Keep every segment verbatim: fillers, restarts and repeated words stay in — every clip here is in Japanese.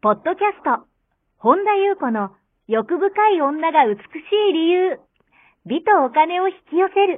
ポッドキャスト、本田裕子の欲深い女が美しい理由、美とお金を引き寄せる。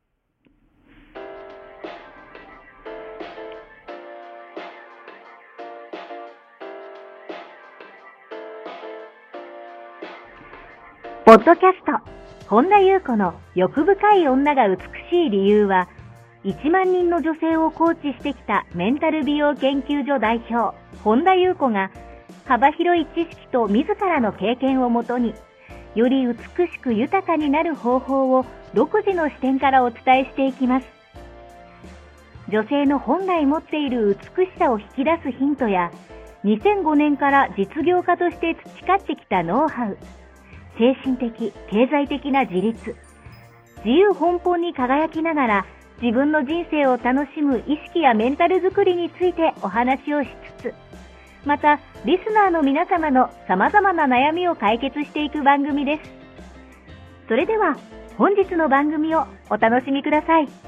ポッドキャスト、本田裕子の欲深い女が美しい理由は、いちまんにんの女性をコーチしてきたメンタル美容研究所代表、本田裕子が、幅広い知識と自らの経験をもとに、より美しく豊かになる方法を独自の視点からお伝えしていきます。女性の本来持っている美しさを引き出すヒントや、にせんごねんから実業家として培ってきたノウハウ、精神的、経済的な自立、自由奔放に輝きながら自分の人生を楽しむ意識やメンタルづくりについてお話をしつつ、またリスナーの皆様の様々な悩みを解決していく番組です。それでは本日の番組をお楽しみください。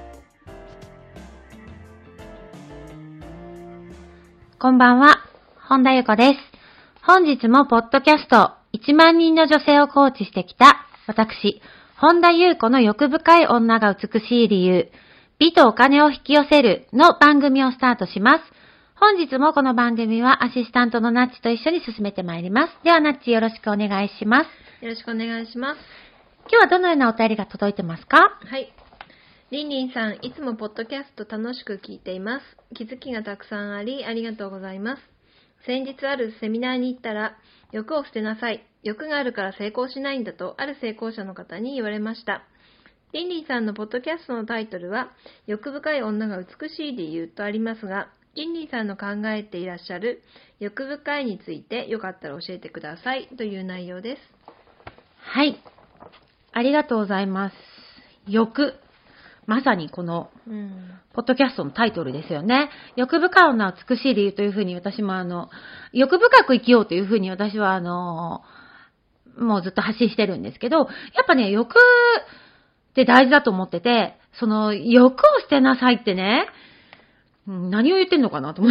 こんばんは、本田裕子です。本日もポッドキャストいちまんにんの女性をコーチしてきた私、本田裕子の欲深い女が美しい理由、美とお金を引き寄せるの番組をスタートします。本日もこの番組はアシスタントのナッチと一緒に進めてまいります。ではナッチよろしくお願いします。 よろしくお願いします。 今日はどのようなお便りが届いてますか？ はい。りんりんさん、いつもポッドキャスト楽しく聞いています。気づきがたくさんあり、ありがとうございます。先日あるセミナーに行ったら、欲を捨てなさい。欲があるから成功しないんだと、ある成功者の方に言われました。りんりんさんのポッドキャストのタイトルは、欲深い女が美しい理由とありますが、りんりんさんの考えていらっしゃる欲深いについてよかったら教えてくださいという内容です。 はい。ありがとうございます。欲。まさにこの、うん、ポッドキャストのタイトルですよね。欲深い女は美しい理由というふうに私もあの、欲深く生きようというふうに私はあの、もうずっと発信してるんですけど、やっぱね、欲って大事だと思ってて、その欲を捨てなさいってね、何を言ってんのかなと思って。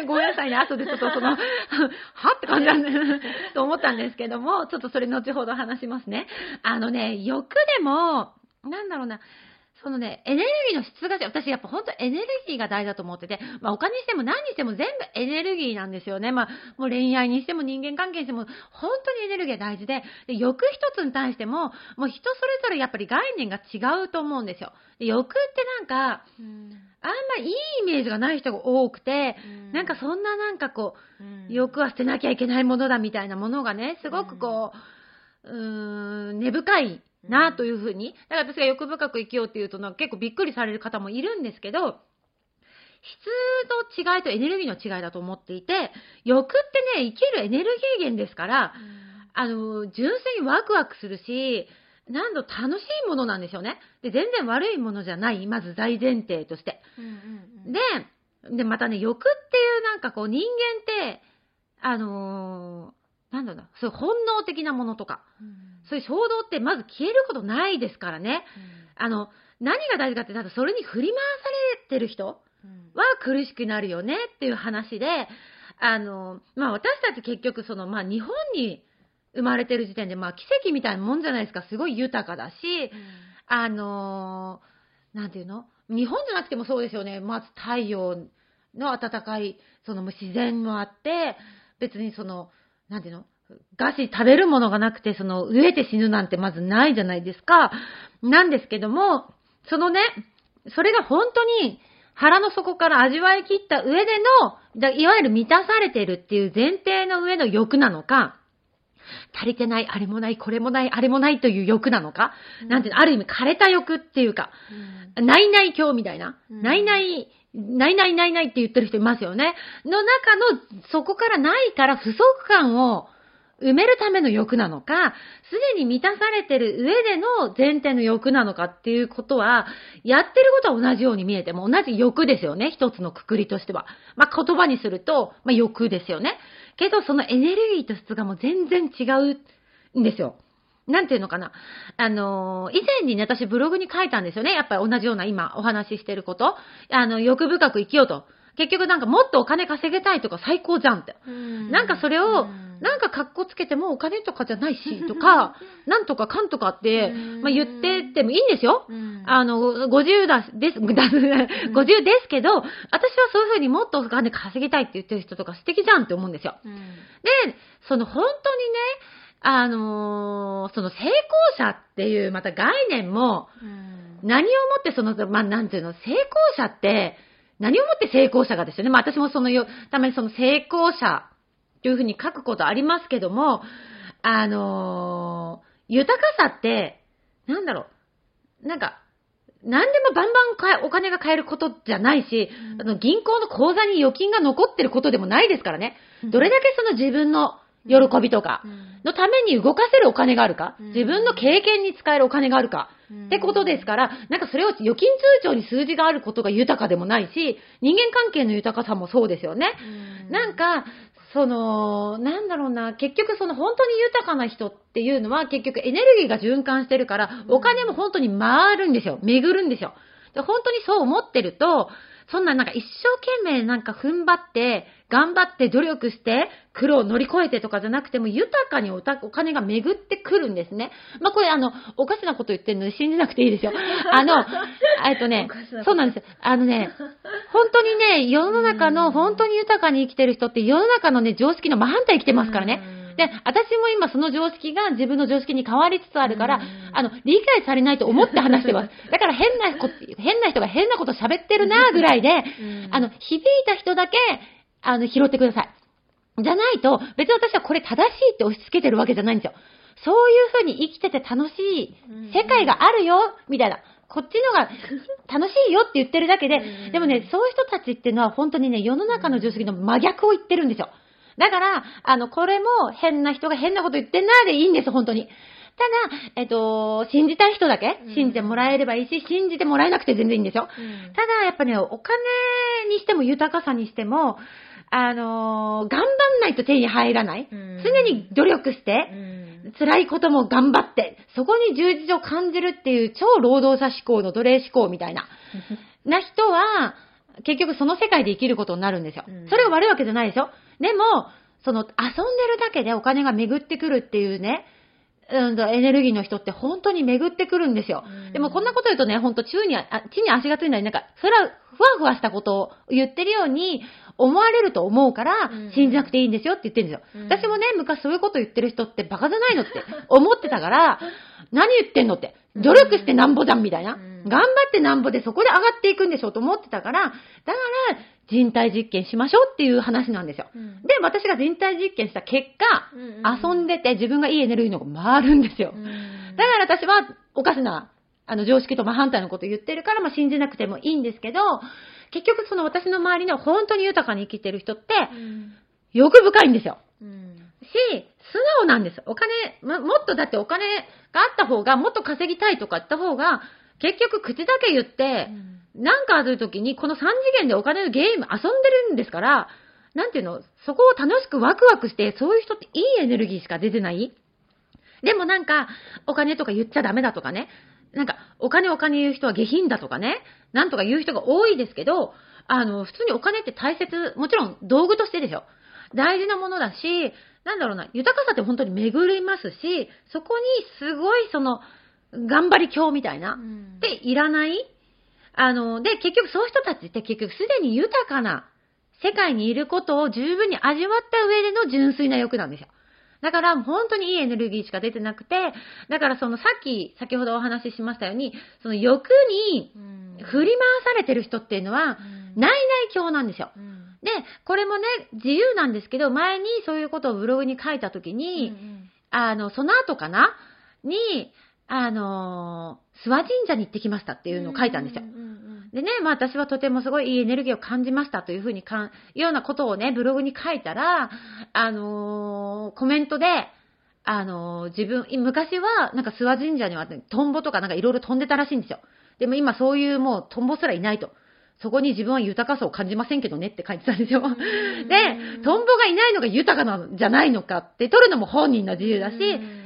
ごめんなさいね。後でちょっとその、はって感じなんで、と思ったんですけども、ちょっとそれ後ほど話しますね。あのね、欲でも、なんだろうな、そのね、エネルギーの質が、私やっぱ本当エネルギーが大事だと思ってて、まあお金にしても何にしても全部エネルギーなんですよね。まあもう恋愛にしても人間関係にしても本当にエネルギーが大事で、で欲一つに対しても、もう人それぞれやっぱり概念が違うと思うんですよ。で欲ってなんか、うんあんまいいイメージがない人が多くて、うん、なんかそんななんかこう、うん、欲は捨てなきゃいけないものだみたいなものがね、すごくこう、うーん、根深いなというふうに、だから私が欲深く生きようっていうとなんか結構びっくりされる方もいるんですけど、質の違いとエネルギーの違いだと思っていて、欲ってね、生きるエネルギー源ですから、うん、あの、純粋にワクワクするし、何度楽しいものなんですよね。で、全然悪いものじゃない。まず大前提として。うんうんうん、で、で、またね、欲っていうなんかこう人間って、あのー、なんだろうな、そういう本能的なものとか、うん、そういう衝動ってまず消えることないですからね。うん、あの、何が大事かって、ただそれに振り回されてる人は苦しくなるよねっていう話で、あの、まあ私たち結局その、まあ日本に生まれてる時点で、まあ奇跡みたいなもんじゃないですか。すごい豊かだし、うん、あのー、なんていうの？日本じゃなくてもそうですよね。まず太陽の暖かい、その自然もあって、別にその、なんていうの？餓死食べるものがなくて、その飢えて死ぬなんてまずないじゃないですか。なんですけども、そのね、それが本当に腹の底から味わい切った上での、いわゆる満たされてるっていう前提の上の欲なのか、足りてない、あれもない、これもない、あれもないという欲なのか、うん、なんていうの、ある意味枯れた欲っていうか、うん、ないない今日みたいな、うん、ないない、ないないないないって言ってる人いますよね。の中の、そこからないから不足感を埋めるための欲なのか、すでに満たされてる上での前提の欲なのかっていうことは、やってることは同じように見えても同じ欲ですよね。一つのくくりとしては。まあ、言葉にすると、まあ、欲ですよね。けど、そのエネルギーと質がもう全然違うんですよ。なんていうのかな。あのー、以前にね、私ブログに書いたんですよね。やっぱり同じような今お話ししてること。あの、欲深く生きようと。 結局なんかもっとお金稼げたいとか最高じゃんって。なんかそれを、なんか格好つけてもお金とかじゃないし、とか、なんとかかんとかって、まあ言っててもいいんですよ。あの、ごじゅうだです、ごじゅうですけど、私はそういう風にもっとお金稼ぎたいって言ってる人とか素敵じゃんって思うんですよ。で、その本当にね、あのー、その成功者っていうまた概念も、何をもってその、まあなんていうの、成功者って、何をもって成功者がですよね。まあ私もそのよ、たまにその成功者というふうに書くことありますけども、あのー、豊かさって、なんだろう、なんか、何でもバンバンお金が買えることじゃないし、あの銀行の口座に預金が残ってることでもないですからね。どれだけその自分の喜びとかのために動かせるお金があるか、自分の経験に使えるお金があるかってことですから、なんかそれを預金通帳に数字があることが豊かでもないし、人間関係の豊かさもそうですよね。なんか、その、なんだろうな、結局その本当に豊かな人っていうのは結局エネルギーが循環してるから、お金も本当に回るんですよ。巡るんですよ。で本当にそう思ってると、そんななんか一生懸命なんか踏ん張って、頑張って努力して、苦労を乗り越えてとかじゃなくても、豊かにお金が巡ってくるんですね。まあこれあの、おかしなこと言ってるので信じなくていいですよ。あの、えっとね、そうなんですよ。あのね、本当にね、世の中の本当に豊かに生きてる人って世の中のね、常識の真反対生きてますからね。で、私も今その常識が自分の常識に変わりつつあるから、あの、理解されないと思って話してます。だから変なこ、変な人が変なこと喋ってるなぐらいで、あの、響いた人だけ、あの、拾ってください。じゃないと、別に私はこれ正しいって押し付けてるわけじゃないんですよ。そういう風に生きてて楽しい世界があるよ、みたいな。こっちのが楽しいよって言ってるだけで、でもね、そういう人たちっていうのは本当にね、世の中の常識の真逆を言ってるんですよ。だから、あの、これも変な人が変なこと言ってんなーでいいんです、本当に。ただ、えっと、信じたい人だけ信じてもらえればいいし、信じてもらえなくて全然いいんですよ。うん、ただ、やっぱね、お金にしても豊かさにしても、あのー、頑張んないと手に入らない。うん、常に努力して、うん、辛いことも頑張って、そこに充実を感じるっていう超労働者思考の奴隷思考みたいな、な人は、結局その世界で生きることになるんですよ。うん、それが悪いわけじゃないですよ。でも、その遊んでるだけでお金が巡ってくるっていうね、うん、エネルギーの人って本当に巡ってくるんですよ。うん、でもこんなこと言うとね、本当地に、地に足がついたり、なんか、それはふわふわしたことを言ってるように思われると思うから、信じなくていいんですよって言ってるんですよ。うん、私もね、昔そういうこと言ってる人ってバカじゃないのって思ってたから、何言ってんのって、努力してなんぼじゃんみたいな。うん、頑張ってなんぼでそこで上がっていくんでしょと思ってたから、だから、人体実験しましょうっていう話なんですよ。うん、で、私が人体実験した結果、うんうん、遊んでて自分がいいエネルギーの方が回るんですよ。うん、だから私はおかしな、あの、常識と真反対のことを言ってるから、まあ、信じなくてもいいんですけど、結局その私の周りの本当に豊かに生きてる人って、欲深いんですよ。うん、し、素直なんです。お金、も、もっとだってお金があった方が、もっと稼ぎたいとか言った方が、結局口だけ言って、うんなんかある時にこのさん次元でお金のゲーム遊んでるんですから、なんていうの、そこを楽しくワクワクして、そういう人っていいエネルギーしか出てない。でもなんか、お金とか言っちゃダメだとかね、なんか、お金お金言う人は下品だとかね、なんとか言う人が多いですけど、あの、普通にお金って大切、もちろん道具としてでしょ。大事なものだし、なんだろうな、豊かさって本当に巡りますし、そこにすごいその、頑張り強みたいな、うん、っていらないあの、で、結局そういう人たちって結局すでに豊かな世界にいることを十分に味わった上での純粋な欲なんですよ。だから本当にいいエネルギーしか出てなくて、だからそのさっき、先ほどお話ししましたように、その欲に振り回されてる人っていうのは、内々境なんですよ。で、これもね、自由なんですけど、前にそういうことをブログに書いたときに、うんうん、あの、その後かなに、あの、諏訪神社に行ってきましたっていうのを書いたんですよ。うんうんうん、でね、まあ私はとてもすごいいいエネルギーを感じましたというふうにかん、ようなことをね、ブログに書いたら、あのー、コメントで、あのー、自分、昔はなんか諏訪神社には、ね、トンボとかなんかいろいろ飛んでたらしいんですよ。でも今そういうもうトンボすらいないと。そこに自分は豊かさを感じませんけどねって書いてたんですよ。で、トンボがいないのが豊かなんじゃないのかって取るのも本人の自由だし、い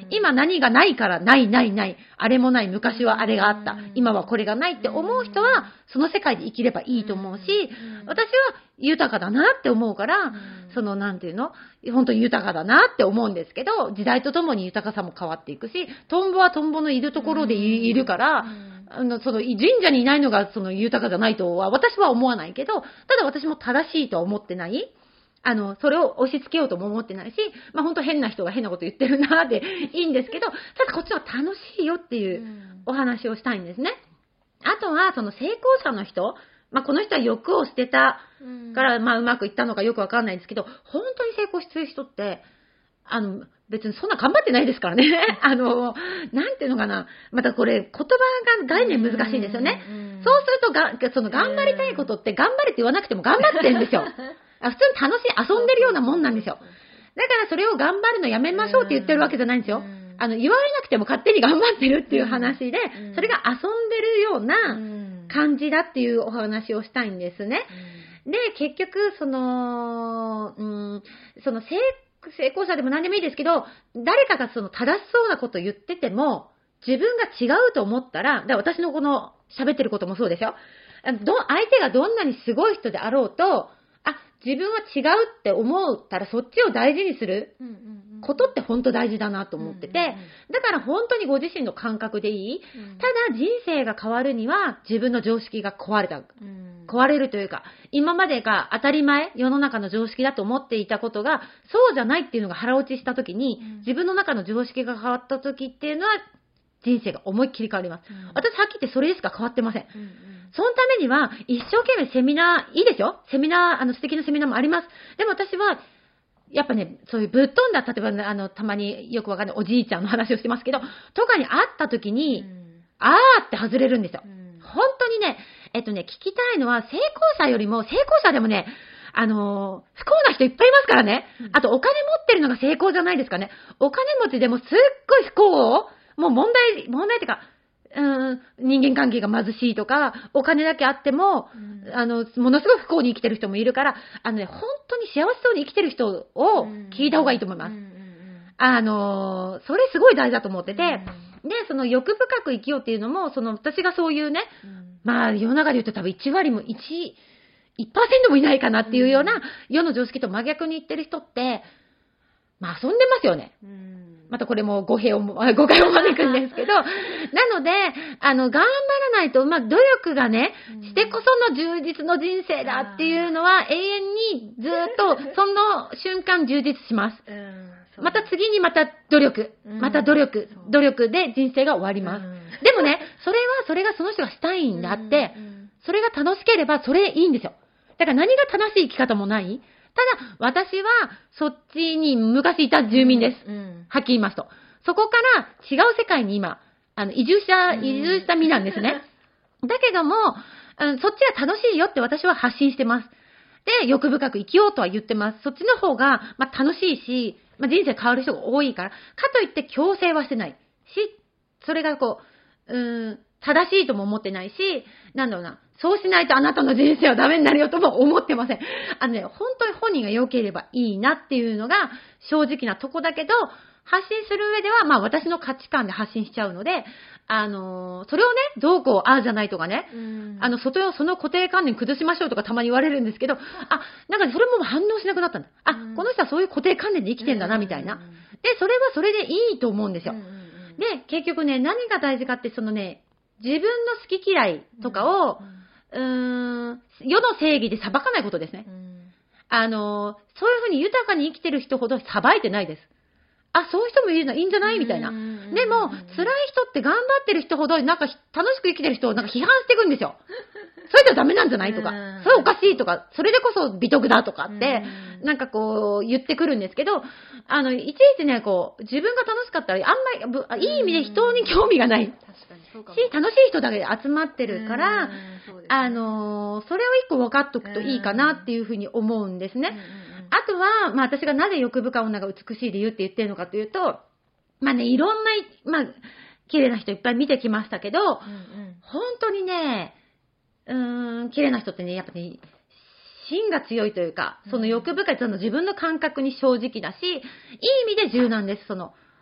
今何がないからないないない。あれもない。昔はあれがあった。今はこれがないって思う人は、その世界で生きればいいと思うし、私は豊かだなって思うから、そのなんていうの本当に豊かだなって思うんですけど、時代とともに豊かさも変わっていくし、トンボはトンボのいるところでいるから、あの、その神社にいないのがその豊かじゃないとは私は思わないけど、ただ私も正しいとは思ってない。あの、それを押し付けようとも思ってないし、まあ本当変な人が変なこと言ってるなーでいいんですけど、ただこっちは楽しいよっていうお話をしたいんですね。あとは、その成功者の人、まあこの人は欲を捨てたから、まあうまくいったのかよくわかんないんですけど、本当に成功してる人って、あの、別にそんな頑張ってないですからね。あの、なんていうのかな。またこれ、言葉が概念難しいんですよね。そうするとが、その頑張りたいことって頑張れって言わなくても頑張ってるんですよ。普通に楽しい、遊んでるようなもんなんですよ。だからそれを頑張るのやめましょうって言ってるわけじゃないんですよ。あの、言われなくても勝手に頑張ってるっていう話で、それが遊んでるような感じだっていうお話をしたいんですね。で、結局、その、うん、その成成功者でも何でもいいですけど、誰かがその正しそうなことを言ってても、自分が違うと思ったら、だから私のこの喋ってることもそうですよ。ど相手がどんなにすごい人であろうと、あ、自分は違うって思ったらそっちを大事にすることって本当大事だなと思ってて、だから本当にご自身の感覚でいい。ただ人生が変わるには自分の常識が壊れた。壊れるというか、今までが当たり前、世の中の常識だと思っていたことが、そうじゃないっていうのが腹落ちしたときに、自分の中の常識が変わったときっていうのは、人生が思いっきり変わります。私はっきり言ってそれしか変わってません。そのためには、一生懸命セミナー、いいですよ。セミナー、あの素敵なセミナーもあります。でも私は、やっぱね、そういうぶっ飛んだ、例えば、ね、あの、たまによくわかんないおじいちゃんの話をしてますけど、とかに会ったときに、あーって外れるんですよ。本当にね、えっとね、聞きたいのは、成功者よりも、成功者でもね、あのー、不幸な人いっぱいいますからね。あと、お金持ってるのが成功じゃないですかね。お金持ちでもすっごい不幸を、もう問題、問題っていうか、うーん、人間関係が貧しいとか、お金だけあっても、うん、あの、ものすごい不幸に生きてる人もいるから、あのね、本当に幸せそうに生きてる人を聞いた方がいいと思います。うんうんうん、あの、それすごい大事だと思ってて、うん、で、その欲深く生きようっていうのも、その私がそういうね、うん、まあ世の中で言うと多分いち割もいち、いちパーセントもいないかなっていうような世の常識と真逆に言ってる人って、まあ遊んでますよね。うんまたこれも語弊を、誤解を招くんですけど、なので、あの、頑張らないと、まあ、努力がね、してこその充実の人生だっていうのは、永遠にずっと、その瞬間充実します。また次にまた努力、また努力、努力で人生が終わります。でもね、それは、それがその人がしたいんだって、それが楽しければ、それいいんですよ。だから何が正しい生き方もないただ、私は、そっちに昔いた住民です。うんうん、はっきり言いますと。そこから違う世界に今、あの、移住した、移住した身なんですね。だけども、うん、そっちが楽しいよって私は発信してます。で、欲深く生きようとは言ってます。そっちの方が、まあ、楽しいし、まあ、人生変わる人が多いから、かといって強制はしてない。し、それがこう、うーん、正しいとも思ってないし、なんだろうな。そうしないとあなたの人生はダメになるよとも思ってません。あのね、本当に本人が良ければいいなっていうのが正直なとこだけど、発信する上では、まあ私の価値観で発信しちゃうので、あのー、それをね、どうこう、ああじゃないとかね、あの、外をその固定観念崩しましょうとかたまに言われるんですけど、あ、なんかそれも反応しなくなったんだ。あ、この人はそういう固定観念で生きてんだな、みたいな。で、それはそれでいいと思うんですよ。で、結局ね、何が大事かって、そのね、自分の好き嫌いとかを、うーん、世の正義で裁かないことですね。うん、あの、そういうふうに豊かに生きてる人ほど裁いてないです。あ、そういう人もいるのいいんじゃないみたいな。でも、辛い人って頑張ってる人ほど、なんか楽しく生きてる人をなんか批判していくんですよ。それじゃダメなんじゃないとか、それおかしいとか、それでこそ美徳だとかって、なんかこう言ってくるんですけど、あの、いちいちね、こう、自分が楽しかったら、あんまり、いい意味で人に興味がない。し、楽しい人だけで集まってるから、ね、あの、それを一個分かっとくといいかなっていうふうに思うんですね。あとは、まあ私がなぜ欲深女が美しい理由って言ってるのかというと、まあね、いろんな、まあ、綺麗な人いっぱい見てきましたけど、うんうん、本当にね、うーん、綺麗な人ってね、やっぱね、芯が強いというか、その欲深い、その自分の感覚に正直だし、いい意味で柔軟です。その、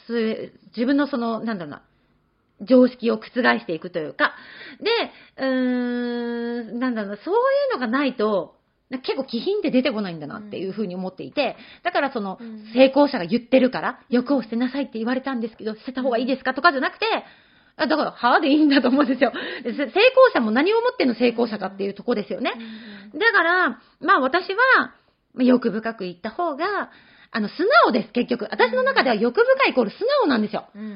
自分のその、なんだろうな、常識を覆していくというか、で、うーん、なんだろうな、そういうのがないと、結構気品って出てこないんだなっていうふうに思っていて、だからその、成功者が言ってるから、欲を捨てなさいって言われたんですけど、捨てた方がいいですかとかじゃなくて、だから、はぁでいいんだと思うんですよ。成功者も何をもっての成功者かっていうとこですよね。だから、まあ私は、欲深く言った方が、あの、素直です、結局。私の中では欲深いイコール素直なんですよ。うんうんうん、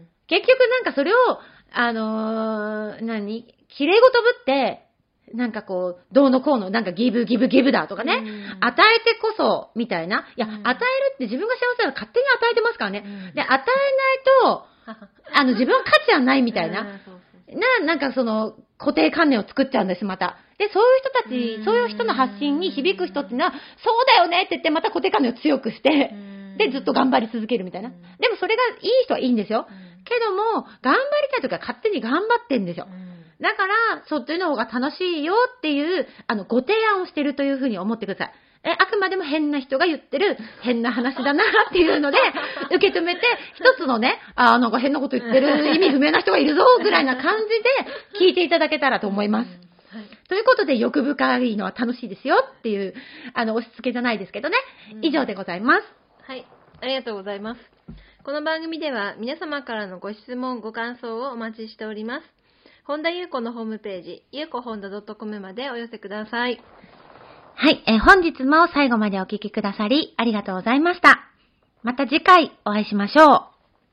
結局なんかそれを、あのー、何綺麗事ぶって、なんかこう、どうのこうの、なんかギブギブギブだとかね、うん、与えてこそ、みたいな。いや、うん、与えるって自分が幸せなら勝手に与えてますからね。うん、で、与えないと、あの、自分は価値はないみたいな。な、なんかその、固定観念を作っちゃうんです、また。で、そういう人たち、そういう人の発信に響く人っていうのは、そうだよねって言って、また固定観念を強くして、で、ずっと頑張り続けるみたいな。でもそれがいい人はいいんですよ。けども、頑張りたいとか勝手に頑張ってんですよ。だから、そっちの方が楽しいよっていう、あの、ご提案をしてるというふうに思ってください。え、あくまでも変な人が言ってる変な話だなっていうので、受け止めて、一つのね、あ、なんか変なこと言ってる意味不明な人がいるぞぐらいな感じで聞いていただけたらと思います。はい、ということで、欲深いのは楽しいですよっていう、あの、押し付けじゃないですけどね。以上でございます。 はい。ありがとうございます。この番組では皆様からのご質問、ご感想をお待ちしております。本田裕子のホームページ、ゆうこほんだ .com までお寄せください。 はい、えー、本日も最後までお聞きくださりありがとうございました。また次回お会いしましょう。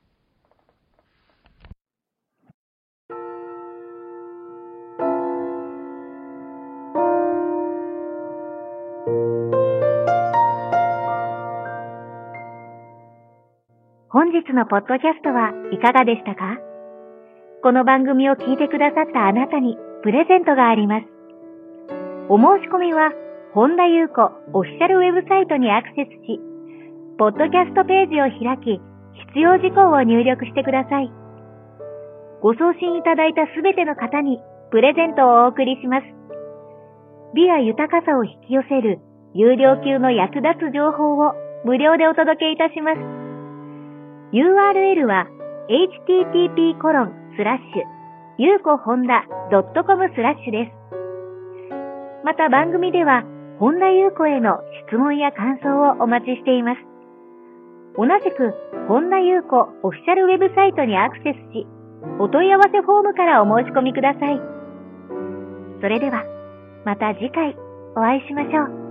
本日のポッドキャストはいかがでしたか？この番組を聞いてくださったあなたにプレゼントがあります。お申し込みは本田裕子オフィシャルウェブサイトにアクセスし、ポッドキャストページを開き、必要事項を入力してください。ご送信いただいたすべての方にプレゼントをお送りします。美や豊かさを引き寄せる有料級の役立つ情報を無料でお届けいたします。ユーアールエル は エイチティーティーピーコロンスラッシュゆうこほんだ .com スラッシュです。また番組では本田裕子への質問や感想をお待ちしています。同じく本田裕子オフィシャルウェブサイトにアクセスし、お問い合わせフォームからお申し込みください。それではまた次回お会いしましょう。